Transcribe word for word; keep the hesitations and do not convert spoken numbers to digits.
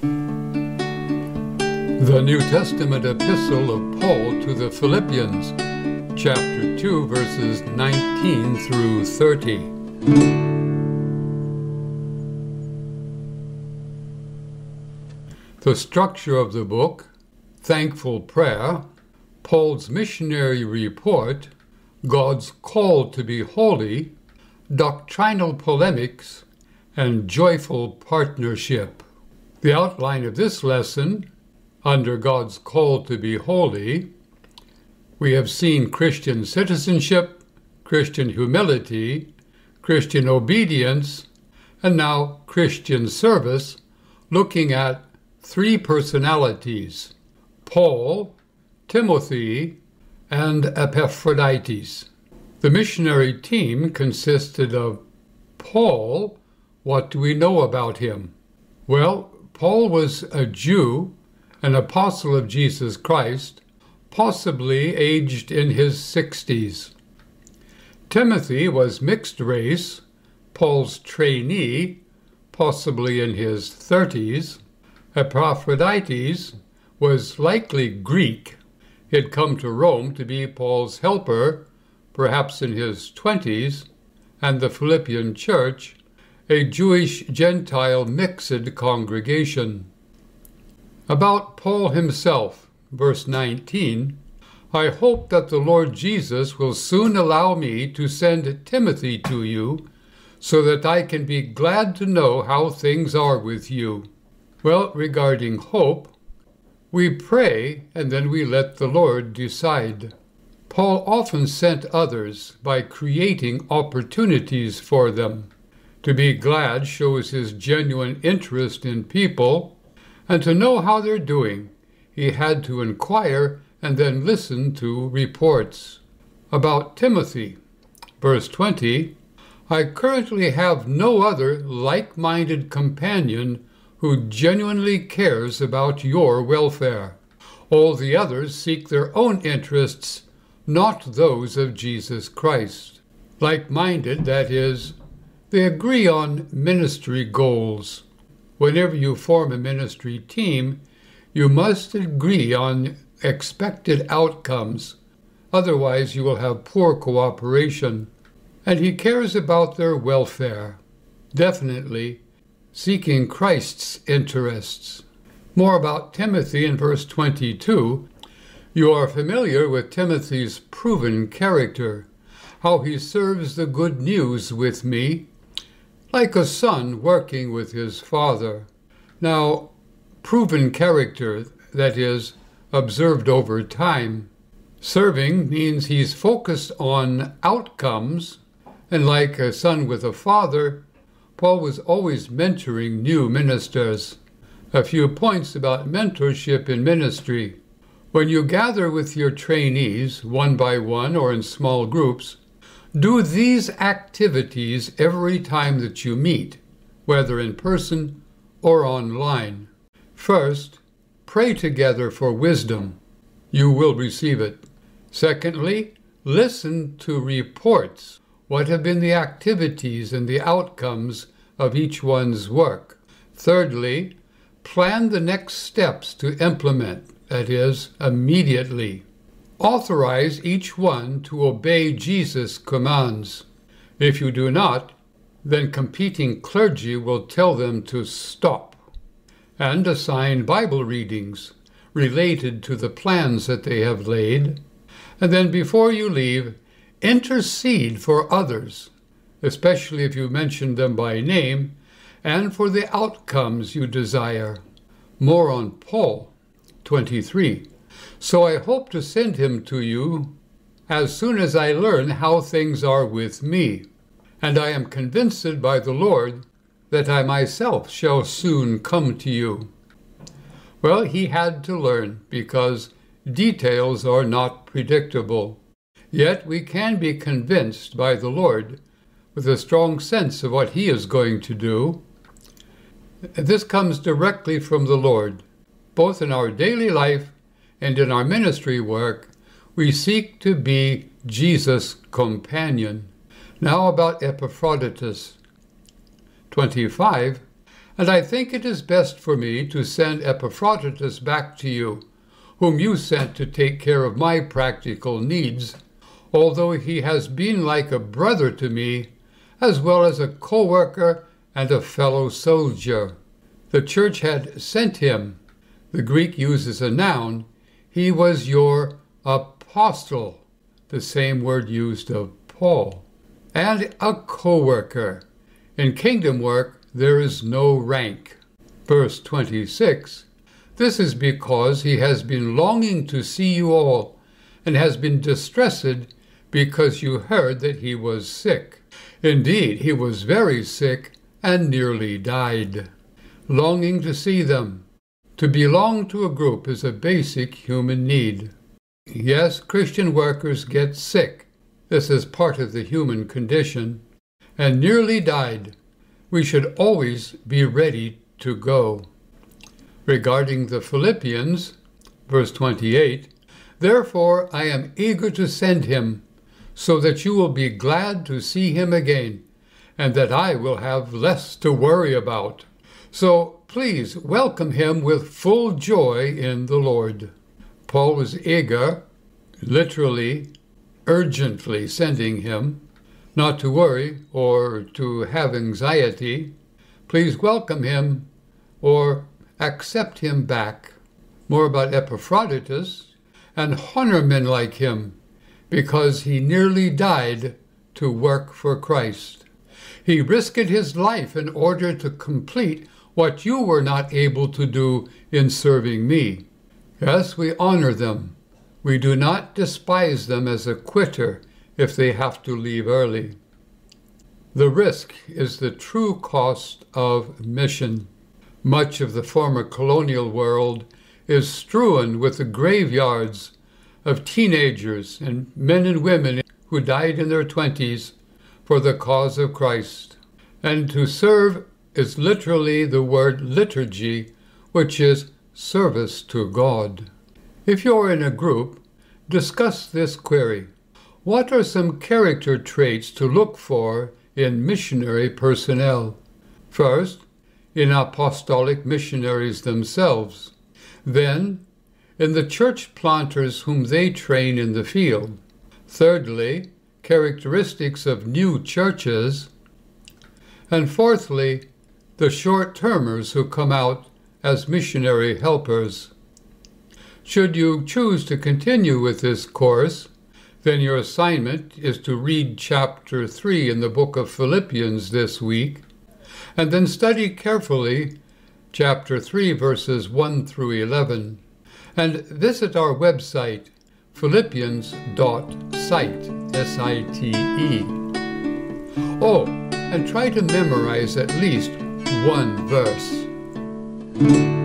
The New Testament epistle of Paul to the Philippians, chapter two, verses nineteen through thirty. The structure of the book: thankful prayer, Paul's missionary report, God's call to be holy, doctrinal polemics, and joyful partnership. The outline of this lesson: under God's call to be holy, we have seen Christian citizenship, Christian humility, Christian obedience, and now Christian service, looking at three personalities: Paul, Timothy, and Epaphroditus. The missionary team consisted of Paul. What do we know about him? Well, Paul was a Jew, an apostle of Jesus Christ, possibly aged in his sixties. Timothy was mixed race, Paul's trainee, possibly in his thirties. Epaphroditus was likely Greek. He had come to Rome to be Paul's helper, perhaps in his twenties, and the Philippian church, a Jewish-Gentile mixed congregation. About Paul himself, verse nineteen, I hope that the Lord Jesus will soon allow me to send Timothy to you, so that I can be glad to know how things are with you. Well, regarding hope, we pray and then we let the Lord decide. Paul often sent others by creating opportunities for them. To be glad shows his genuine interest in people, and to know how they're doing, he had to inquire and then listen to reports. About Timothy, verse twenty, I currently have no other like-minded companion who genuinely cares about your welfare. All the others seek their own interests, not those of Jesus Christ. Like-minded, that is, they agree on ministry goals. Whenever you form a ministry team, you must agree on expected outcomes. Otherwise, you will have poor cooperation. And he cares about their welfare. Definitely seeking Christ's interests. More about Timothy in verse twenty-two. You are familiar with Timothy's proven character, how he serves the good news with me, like a son working with his father. Now, proven character, that is, observed over time. Serving means he's focused on outcomes, and like a son with a father, Paul was always mentoring new ministers. A few points about mentorship in ministry. When you gather with your trainees, one by one or in small groups, do these activities every time that you meet, whether in person or online. First, pray together for wisdom. You will receive it. Secondly, listen to reports. What have been the activities and the outcomes of each one's work? Thirdly, plan the next steps to implement, that is, immediately. Authorize each one to obey Jesus' commands. If you do not, then competing clergy will tell them to stop. And assign Bible readings related to the plans that they have laid. And then before you leave, intercede for others, especially if you mention them by name, and for the outcomes you desire. More on Paul, twenty-three. So I hope to send him to you as soon as I learn how things are with me, and I am convinced by the Lord that I myself shall soon come to you. Well, he had to learn, because details are not predictable. Yet we can be convinced by the Lord with a strong sense of what he is going to do. This comes directly from the Lord. Both in our daily life and in our ministry work, we seek to be Jesus' companion. Now about Epaphroditus. twenty-five. And I think it is best for me to send Epaphroditus back to you, whom you sent to take care of my practical needs, although he has been like a brother to me, as well as a co-worker and a fellow soldier. The church had sent him. The Greek uses a noun. He was your apostle, the same word used of Paul, and a co-worker. In kingdom work, there is no rank. Verse twenty-six, this is because he has been longing to see you all, and has been distressed because you heard that he was sick. Indeed, he was very sick and nearly died. Longing to see them. To belong to a group is a basic human need. Yes, Christian workers get sick. This is part of the human condition. And nearly died. We should always be ready to go. Regarding the Philippians, verse twenty-eight, therefore I am eager to send him, so that you will be glad to see him again, and that I will have less to worry about. So please welcome him with full joy in the Lord. Paul was eager, literally, urgently sending him, not to worry or to have anxiety. Please welcome him or accept him back. More about Epaphroditus, and honor men like him, because he nearly died to work for Christ. He risked his life in order to complete what you were not able to do in serving me. Yes, we honor them. We do not despise them as a quitter if they have to leave early. The risk is the true cost of mission. Much of the former colonial world is strewn with the graveyards of teenagers and men and women who died in their twenties for the cause of Christ. And to serve is literally the word liturgy, which is service to God. If you're in a group, discuss this query. What are some character traits to look for in missionary personnel? First, in apostolic missionaries themselves. Then, in the church planters whom they train in the field. Thirdly, characteristics of new churches. And fourthly, the short-termers who come out as missionary helpers. Should you choose to continue with this course, then your assignment is to read chapter three in the book of Philippians this week, and then study carefully chapter three, verses one through eleven, and visit our website, philippians dot site, S I T E. Oh, and try to memorize at least one verse.